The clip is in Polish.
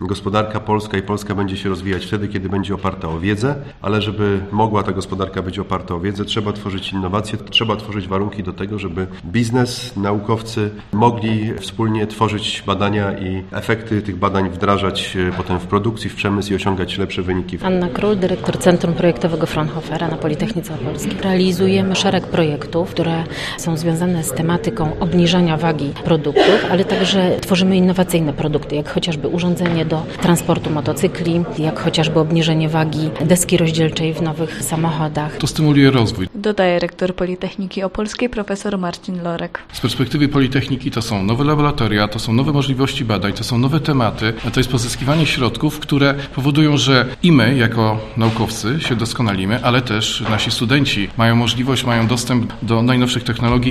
gospodarka polska i Polska będzie się rozwijać wtedy, kiedy będzie oparta o wiedzę, ale żeby mogła ta gospodarka być oparta o wiedzę, trzeba tworzyć innowacje, trzeba tworzyć warunki do tego, żeby biznes, naukowcy mogli wspólnie tworzyć badania i efekty tych badań wdrażać potem w produkcji, w przemysł i osiągać lepsze wyniki. Anna Król, dyrektor Centrum Projektowego Fraunhofera na Politechnice Opolskiej. Realizujemy szereg projektów, które są związane z tematyką obniżania wagi produktów, ale także tworzymy innowacyjne produkty, jak chociażby urządzenie do transportu motocykli, jak chociażby obniżenie wagi deski rozdzielczej w nowych samochodach. To stymuluje rozwój. Dodaje rektor Politechniki Opolskiej profesor Marcin Lorek. Z perspektywy Politechniki to są nowe laboratoria, to są nowe możliwości badań, to są nowe tematy, a to jest pozyskiwanie środków, które powodują, że i my jako naukowcy się doskonalimy, ale też nasi studenci mają możliwość, mają dostęp do najnowszych technologii